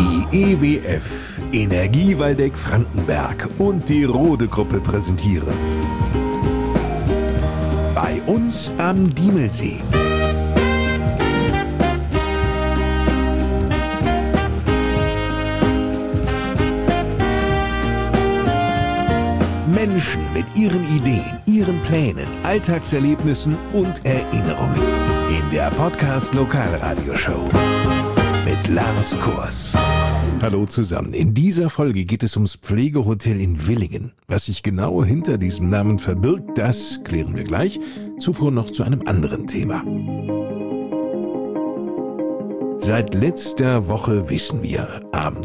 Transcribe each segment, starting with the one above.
Die EWF, Energie Waldeck-Frankenberg und die Rode-Gruppe präsentieren. Bei uns am Diemelsee. Menschen mit ihren Ideen, ihren Plänen, Alltagserlebnissen und Erinnerungen. In der Podcast Lokalradioshow mit Lars Kors. Hallo zusammen. In dieser Folge geht es ums Pflegehotel in Villingen. Was sich genau hinter diesem Namen verbirgt, das klären wir gleich. Zuvor noch zu einem anderen Thema. Seit letzter Woche wissen wir, am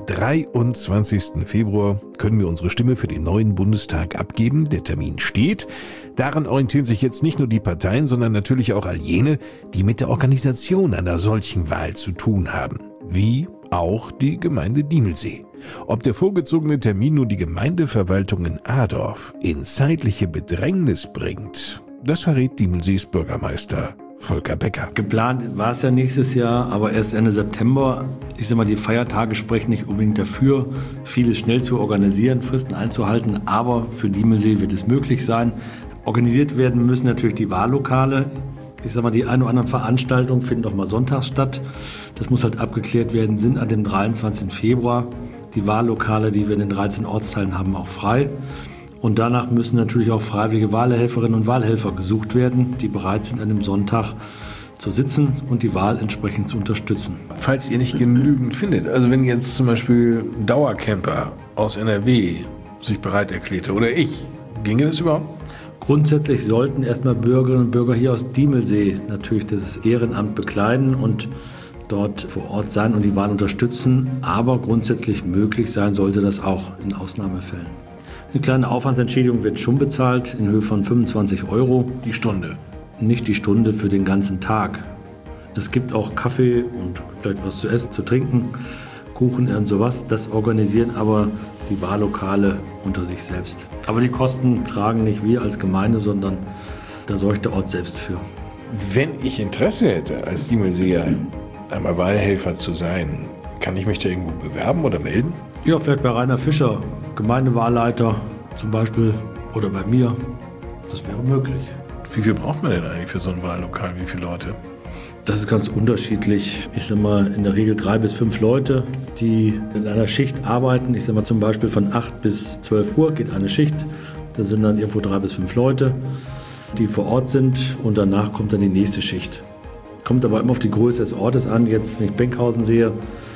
23. Februar können wir unsere Stimme für den neuen Bundestag abgeben. Der Termin steht. Daran orientieren sich jetzt nicht nur die Parteien, sondern natürlich auch all jene, die mit der Organisation einer solchen Wahl zu tun haben. Wie auch die Gemeinde Diemelsee. Ob der vorgezogene Termin nun die Gemeindeverwaltung in Adorf in zeitliche Bedrängnis bringt, das verrät Diemelsees Bürgermeister Volker Becker. Geplant war es ja nächstes Jahr, aber erst Ende September. Ich sage mal, die Feiertage sprechen nicht unbedingt dafür, vieles schnell zu organisieren, Fristen einzuhalten, aber für Diemelsee wird es möglich sein. Organisiert werden müssen natürlich die Wahllokale. Ich sage mal, die ein oder anderen Veranstaltungen finden auch mal sonntags statt. Das muss halt abgeklärt werden, sind an dem 23. Februar die Wahllokale, die wir in den 13 Ortsteilen haben, auch frei. Und danach müssen natürlich auch freiwillige Wahlhelferinnen und Wahlhelfer gesucht werden, die bereit sind, an dem Sonntag zu sitzen und die Wahl entsprechend zu unterstützen. Falls ihr nicht genügend findet, also wenn jetzt zum Beispiel ein Dauercamper aus NRW sich bereit erklärte oder ich, ginge das überhaupt? Grundsätzlich sollten erstmal Bürgerinnen und Bürger hier aus Diemelsee natürlich das Ehrenamt bekleiden und dort vor Ort sein und die Wahl unterstützen. Aber grundsätzlich möglich sein sollte das auch in Ausnahmefällen. Eine kleine Aufwandsentschädigung wird schon bezahlt in Höhe von 25 €. Die Stunde? Nicht die Stunde, für den ganzen Tag. Es gibt auch Kaffee und vielleicht was zu essen, zu trinken, Kuchen und sowas. Das organisieren aber die Wahllokale unter sich selbst. Aber die Kosten tragen nicht wir als Gemeinde, sondern da sorgt der Ort selbst für. Wenn ich Interesse hätte, als Diemelseer einmal Wahlhelfer zu sein, kann ich mich da irgendwo bewerben oder melden? Ja, vielleicht bei Rainer Fischer, Gemeindewahlleiter zum Beispiel, oder bei mir. Das wäre möglich. Wie viel braucht man denn eigentlich für so ein Wahllokal? Wie viele Leute? Das ist ganz unterschiedlich. Ich sage mal, in der Regel 3 bis 5 Leute, die in einer Schicht arbeiten. Ich sage mal zum Beispiel von 8 bis 12 Uhr geht eine Schicht. Das sind dann irgendwo 3 bis 5 Leute, die vor Ort sind und danach kommt dann die nächste Schicht. Kommt aber immer auf die Größe des Ortes an. Jetzt, wenn ich Benkhausen sehe,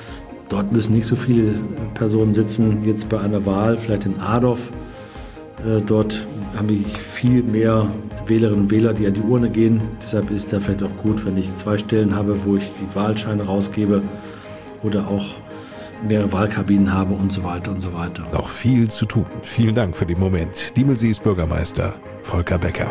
dort müssen nicht so viele Personen sitzen. Jetzt bei einer Wahl, vielleicht in Adorf, dort haben wir viel mehr Wählerinnen und Wähler, die an die Urne gehen. Deshalb ist da vielleicht auch gut, wenn ich 2 Stellen habe, wo ich die Wahlscheine rausgebe oder auch mehrere Wahlkabinen habe und so weiter und so weiter. Noch viel zu tun. Vielen Dank für den Moment. Diemelsees Bürgermeister Volker Becker.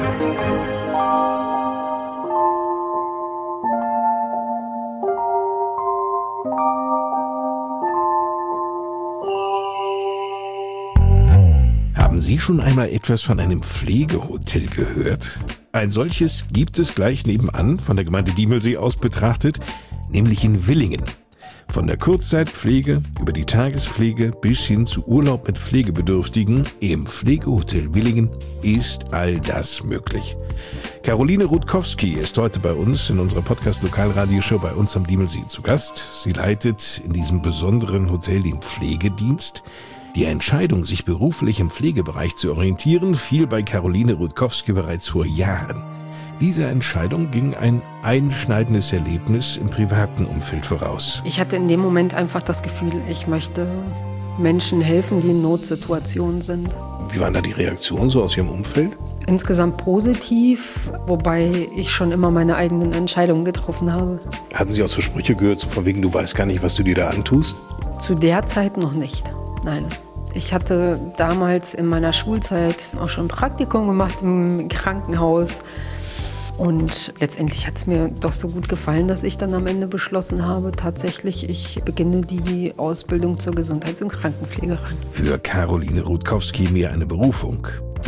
Haben Sie schon einmal etwas von einem Pflegehotel gehört? Ein solches gibt es gleich nebenan, von der Gemeinde Diemelsee aus betrachtet, nämlich in Villingen. Von der Kurzzeitpflege über die Tagespflege bis hin zu Urlaub mit Pflegebedürftigen im Pflegehotel Villingen ist all das möglich. Caroline Rutkowski ist heute bei uns in unserer Podcast-Lokalradioshow bei uns am Diemelsee zu Gast. Sie leitet in diesem besonderen Hotel den Pflegedienst. Die Entscheidung, sich beruflich im Pflegebereich zu orientieren, fiel bei Caroline Rutkowski bereits vor Jahren. Dieser Entscheidung ging ein einschneidendes Erlebnis im privaten Umfeld voraus. Ich hatte in dem Moment einfach das Gefühl, ich möchte Menschen helfen, die in Notsituationen sind. Wie waren da die Reaktionen so aus Ihrem Umfeld? Insgesamt positiv, wobei ich schon immer meine eigenen Entscheidungen getroffen habe. Hatten Sie auch so Sprüche gehört, so von wegen, du weißt gar nicht, was du dir da antust? Zu der Zeit noch nicht, nein. Ich hatte damals in meiner Schulzeit auch schon ein Praktikum gemacht im Krankenhaus. Und letztendlich hat es mir doch so gut gefallen, dass ich dann am Ende beschlossen habe, tatsächlich, ich beginne die Ausbildung zur Gesundheits- und Krankenpflegerin. Für Caroline Rutkowski mehr eine Berufung.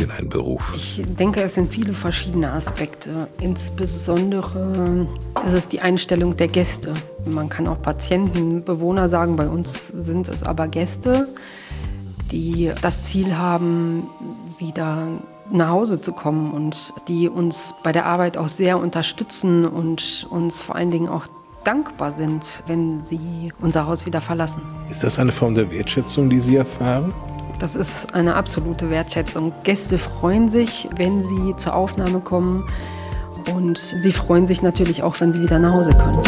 denn ein Beruf? Ich denke, es sind viele verschiedene Aspekte. Insbesondere ist es die Einstellung der Gäste. Man kann auch Patienten, Bewohner sagen, bei uns sind es aber Gäste, die das Ziel haben, wieder nach Hause zu kommen und die uns bei der Arbeit auch sehr unterstützen und uns vor allen Dingen auch dankbar sind, wenn sie unser Haus wieder verlassen. Ist das eine Form der Wertschätzung, die Sie erfahren? Das ist eine absolute Wertschätzung. Gäste freuen sich, wenn sie zur Aufnahme kommen und sie freuen sich natürlich auch, wenn sie wieder nach Hause können.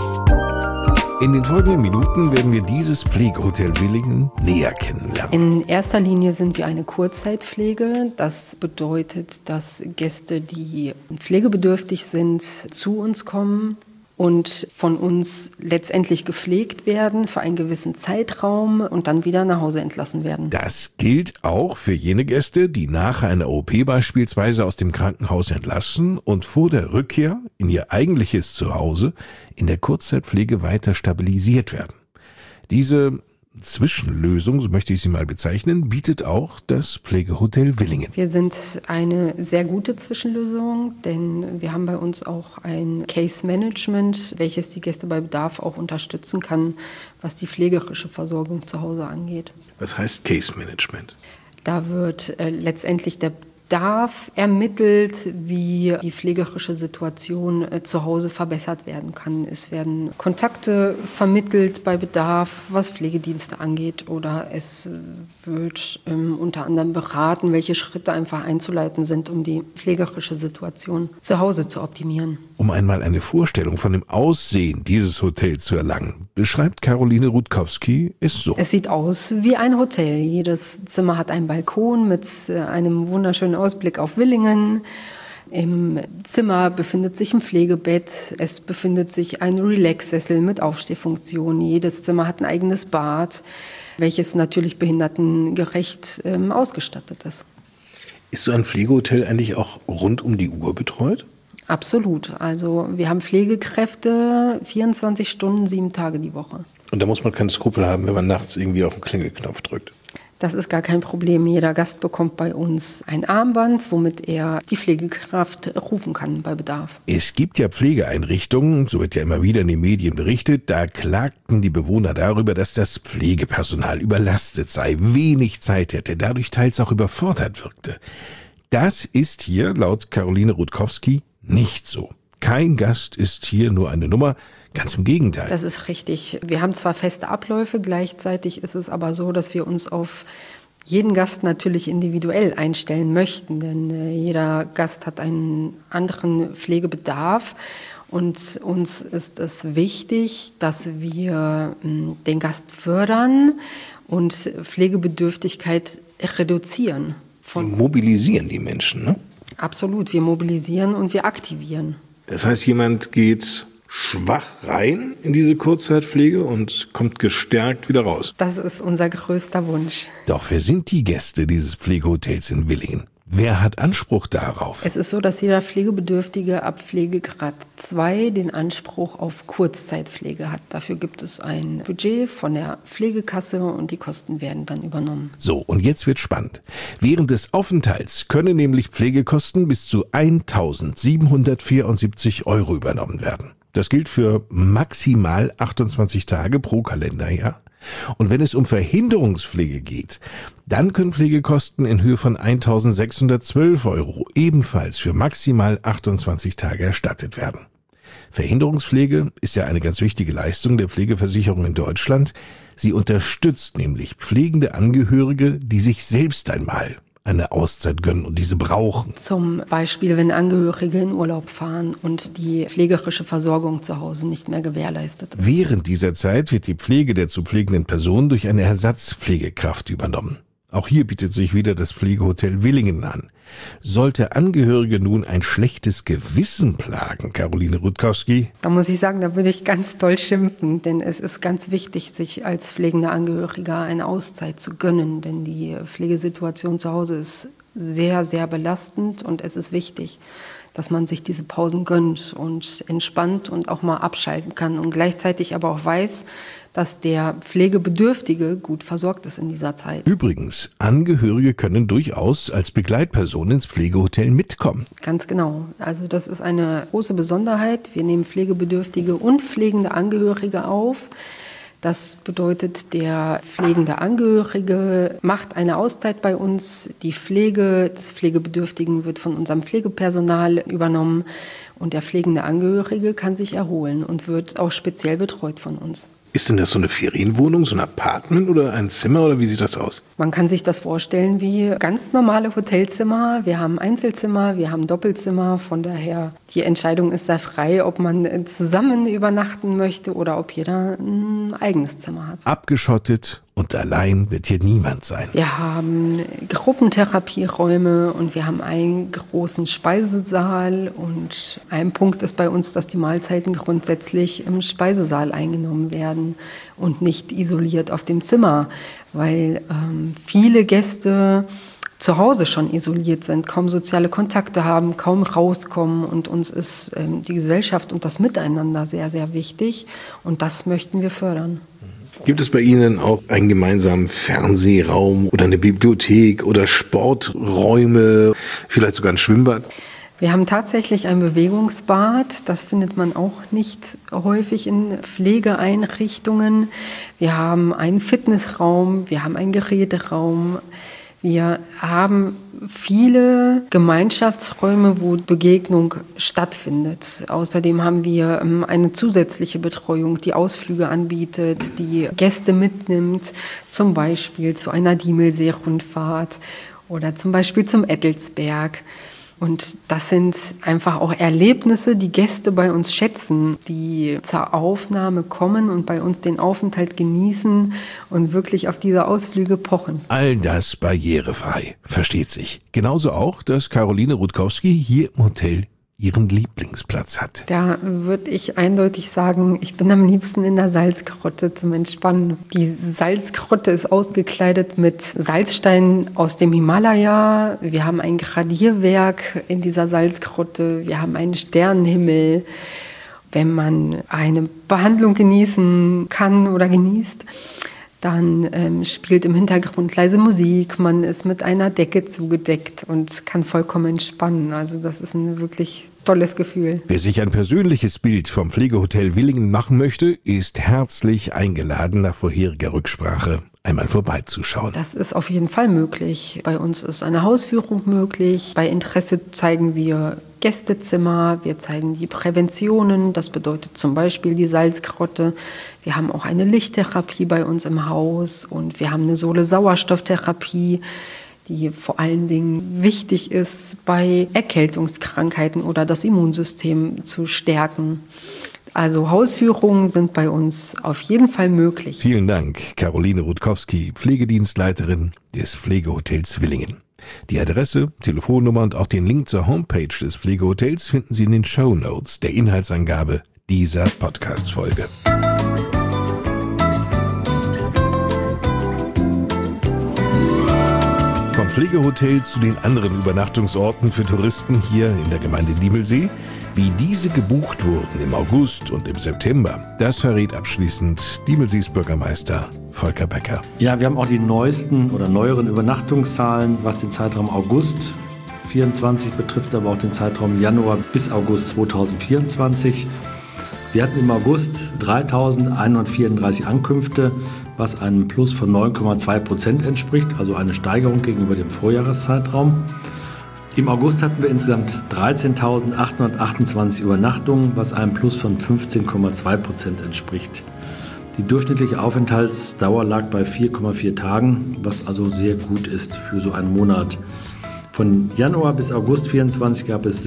In den folgenden Minuten werden wir dieses Pflegehotel Willingen näher kennenlernen. In erster Linie sind wir eine Kurzzeitpflege. Das bedeutet, dass Gäste, die pflegebedürftig sind, zu uns kommen und von uns letztendlich gepflegt werden für einen gewissen Zeitraum und dann wieder nach Hause entlassen werden. Das gilt auch für jene Gäste, die nach einer OP beispielsweise aus dem Krankenhaus entlassen und vor der Rückkehr in ihr eigentliches Zuhause in der Kurzzeitpflege weiter stabilisiert werden. Diese Zwischenlösung, so möchte ich sie mal bezeichnen, bietet auch das Pflegehotel Willingen. Wir sind eine sehr gute Zwischenlösung, denn wir haben bei uns auch ein Case Management, welches die Gäste bei Bedarf auch unterstützen kann, was die pflegerische Versorgung zu Hause angeht. Was heißt Case Management? Da wird letztendlich der Bedarf ermittelt, wie die pflegerische Situation zu Hause verbessert werden kann. Es werden Kontakte vermittelt bei Bedarf, was Pflegedienste angeht, oder es wird unter anderem beraten, welche Schritte einfach einzuleiten sind, um die pflegerische Situation zu Hause zu optimieren. Um einmal eine Vorstellung von dem Aussehen dieses Hotels zu erlangen, beschreibt Caroline Rutkowski es so. Es sieht aus wie ein Hotel. Jedes Zimmer hat einen Balkon mit einem wunderschönen Ausblick auf Willingen. Im Zimmer befindet sich ein Pflegebett. Es befindet sich ein Relax-Sessel mit Aufstehfunktion. Jedes Zimmer hat ein eigenes Bad, welches natürlich behindertengerecht ausgestattet ist. Ist so ein Pflegehotel eigentlich auch rund um die Uhr betreut? Absolut. Also wir haben Pflegekräfte 24 Stunden, 7 Tage die Woche. Und da muss man keinen Skrupel haben, wenn man nachts irgendwie auf den Klingelknopf drückt. Das ist gar kein Problem. Jeder Gast bekommt bei uns ein Armband, womit er die Pflegekraft rufen kann bei Bedarf. Es gibt ja Pflegeeinrichtungen, so wird ja immer wieder in den Medien berichtet, da klagten die Bewohner darüber, dass das Pflegepersonal überlastet sei, wenig Zeit hätte, dadurch teils auch überfordert wirkte. Das ist hier, laut Caroline Rutkowski, nicht so. Kein Gast ist hier nur eine Nummer, ganz im Gegenteil. Das ist richtig. Wir haben zwar feste Abläufe, gleichzeitig ist es aber so, dass wir uns auf jeden Gast natürlich individuell einstellen möchten, denn jeder Gast hat einen anderen Pflegebedarf und uns ist es wichtig, dass wir den Gast fördern und Pflegebedürftigkeit reduzieren. Sie mobilisieren die Menschen, ne? Absolut, wir mobilisieren und wir aktivieren. Das heißt, jemand geht schwach rein in diese Kurzzeitpflege und kommt gestärkt wieder raus. Das ist unser größter Wunsch. Doch wer sind die Gäste dieses Pflegehotels in Willingen? Wer hat Anspruch darauf? Es ist so, dass jeder Pflegebedürftige ab Pflegegrad 2 den Anspruch auf Kurzzeitpflege hat. Dafür gibt es ein Budget von der Pflegekasse und die Kosten werden dann übernommen. So, und jetzt wird spannend. Während des Aufenthalts können nämlich Pflegekosten bis zu 1.774 € übernommen werden. Das gilt für maximal 28 Tage pro Kalenderjahr. Und wenn es um Verhinderungspflege geht, dann können Pflegekosten in Höhe von 1.612 € ebenfalls für maximal 28 Tage erstattet werden. Verhinderungspflege ist ja eine ganz wichtige Leistung der Pflegeversicherung in Deutschland. Sie unterstützt nämlich pflegende Angehörige, die sich selbst einmal eine Auszeit gönnen und diese brauchen. Zum Beispiel, wenn Angehörige in Urlaub fahren und die pflegerische Versorgung zu Hause nicht mehr gewährleistet ist. Während dieser Zeit wird die Pflege der zu pflegenden Person durch eine Ersatzpflegekraft übernommen. Auch hier bietet sich wieder das Pflegehotel Willingen an. Sollte Angehörige nun ein schlechtes Gewissen plagen, Caroline Rutkowski? Da muss ich sagen, da würde ich ganz doll schimpfen, denn es ist ganz wichtig, sich als pflegender Angehöriger eine Auszeit zu gönnen, denn die Pflegesituation zu Hause ist sehr, sehr belastend und es ist wichtig, dass man sich diese Pausen gönnt und entspannt und auch mal abschalten kann und gleichzeitig aber auch weiß, dass der Pflegebedürftige gut versorgt ist in dieser Zeit. Übrigens, Angehörige können durchaus als Begleitperson ins Pflegehotel mitkommen. Ganz genau. Also das ist eine große Besonderheit. Wir nehmen Pflegebedürftige und pflegende Angehörige auf. Das bedeutet, der pflegende Angehörige macht eine Auszeit bei uns. Die Pflege des Pflegebedürftigen wird von unserem Pflegepersonal übernommen. Und der pflegende Angehörige kann sich erholen und wird auch speziell betreut von uns. Ist denn das so eine Ferienwohnung, so ein Apartment oder ein Zimmer oder wie sieht das aus? Man kann sich das vorstellen wie ganz normale Hotelzimmer. Wir haben Einzelzimmer, wir haben Doppelzimmer. Von daher, die Entscheidung ist sehr frei, ob man zusammen übernachten möchte oder ob jeder ein eigenes Zimmer hat. Abgeschottet und allein wird hier niemand sein. Wir haben Gruppentherapieräume und wir haben einen großen Speisesaal. Und ein Punkt ist bei uns, dass die Mahlzeiten grundsätzlich im Speisesaal eingenommen werden und nicht isoliert auf dem Zimmer, weil viele Gäste zu Hause schon isoliert sind, kaum soziale Kontakte haben, kaum rauskommen. Und uns ist die Gesellschaft und das Miteinander sehr, sehr wichtig. Und das möchten wir fördern. Gibt es bei Ihnen auch einen gemeinsamen Fernsehraum oder eine Bibliothek oder Sporträume, vielleicht sogar ein Schwimmbad? Wir haben tatsächlich ein Bewegungsbad. Das findet man auch nicht häufig in Pflegeeinrichtungen. Wir haben einen Fitnessraum, wir haben einen Geräteraum. Wir haben viele Gemeinschaftsräume, wo Begegnung stattfindet. Außerdem haben wir eine zusätzliche Betreuung, die Ausflüge anbietet, die Gäste mitnimmt, zum Beispiel zu einer Diemelsee-Rundfahrt oder zum Beispiel zum Ettelsberg. Und das sind einfach auch Erlebnisse, die Gäste bei uns schätzen, die zur Aufnahme kommen und bei uns den Aufenthalt genießen und wirklich auf diese Ausflüge pochen. All das barrierefrei, versteht sich. Genauso auch, dass Caroline Rutkowski hier im Hotel ihren Lieblingsplatz hat. Da würde ich eindeutig sagen, ich bin am liebsten in der Salzgrotte zum Entspannen. Die Salzgrotte ist ausgekleidet mit Salzsteinen aus dem Himalaya. Wir haben ein Gradierwerk in dieser Salzgrotte. Wir haben einen Sternenhimmel. Wenn man eine Behandlung genießen kann oder genießt, dann spielt im Hintergrund leise Musik, man ist mit einer Decke zugedeckt und kann vollkommen entspannen. Also das ist ein wirklich tolles Gefühl. Wer sich ein persönliches Bild vom Pflegehotel Villingen machen möchte, ist herzlich eingeladen, nach vorheriger Rücksprache einmal vorbeizuschauen. Das ist auf jeden Fall möglich. Bei uns ist eine Hausführung möglich. Bei Interesse zeigen wir Gästezimmer, wir zeigen die Präventionen, das bedeutet zum Beispiel die Salzgrotte. Wir haben auch eine Lichttherapie bei uns im Haus und wir haben eine Sohle-Sauerstofftherapie, die vor allen Dingen wichtig ist, bei Erkältungskrankheiten oder das Immunsystem zu stärken. Also Hausführungen sind bei uns auf jeden Fall möglich. Vielen Dank, Caroline Rutkowski, Pflegedienstleiterin des Pflegehotels Villingen. Die Adresse, Telefonnummer und auch den Link zur Homepage des Pflegehotels finden Sie in den Shownotes der Inhaltsangabe dieser Podcast-Folge. Vom Pflegehotel zu den anderen Übernachtungsorten für Touristen hier in der Gemeinde Diemelsee. Wie diese gebucht wurden im August und im September, das verrät abschließend Diemelsees Bürgermeister Volker Becker. Ja, wir haben auch die neuesten oder neueren Übernachtungszahlen, was den Zeitraum August 2024 betrifft, aber auch den Zeitraum Januar bis August 2024. Wir hatten im August 3.134 Ankünfte, was einem Plus von 9,2% entspricht, also eine Steigerung gegenüber dem Vorjahreszeitraum. Im August hatten wir insgesamt 13.828 Übernachtungen, was einem Plus von 15,2% entspricht. Die durchschnittliche Aufenthaltsdauer lag bei 4,4 Tagen, was also sehr gut ist für so einen Monat. Von Januar bis August 2024 gab es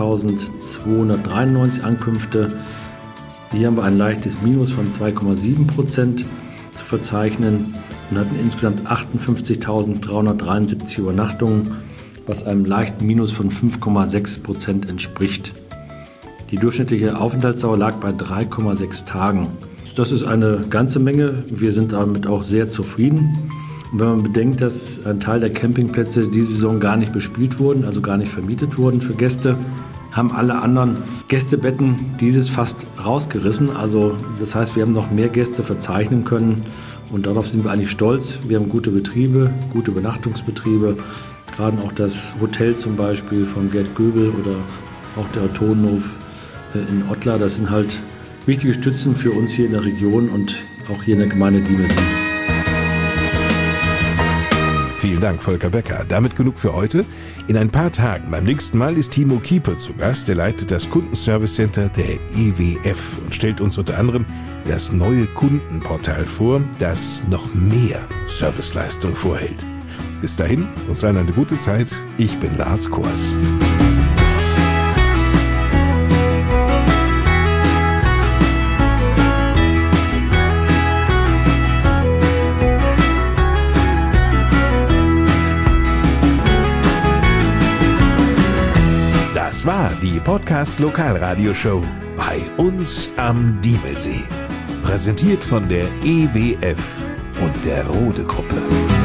16.293 Ankünfte. Hier haben wir ein leichtes Minus von 2,7% zu verzeichnen und hatten insgesamt 58.373 Übernachtungen, was einem leichten Minus von 5,6% entspricht. Die durchschnittliche Aufenthaltsdauer lag bei 3,6 Tagen. Das ist eine ganze Menge. Wir sind damit auch sehr zufrieden. Und wenn man bedenkt, dass ein Teil der Campingplätze diese Saison gar nicht bespielt wurden, also gar nicht vermietet wurden für Gäste, haben alle anderen Gästebetten dieses fast rausgerissen. Also das heißt, wir haben noch mehr Gäste verzeichnen können und darauf sind wir eigentlich stolz. Wir haben gute Betriebe, gute Übernachtungsbetriebe. Gerade auch das Hotel zum Beispiel von Gerd Göbel oder auch der Tonhof in Ottlar, das sind halt wichtige Stützen für uns hier in der Region und auch hier in der Gemeinde Diemelsee. Vielen Dank, Volker Becker. Damit genug für heute. In ein paar Tagen, beim nächsten Mal, ist Timo Kieper zu Gast. Er leitet das Kundenservice Center der EWF und stellt uns unter anderem das neue Kundenportal vor, das noch mehr Serviceleistung vorhält. Bis dahin, uns allen eine gute Zeit. Ich bin Lars Kors. Das war die Podcast Lokalradioshow bei uns am Diemelsee. Präsentiert von der EWF und der Rode Gruppe.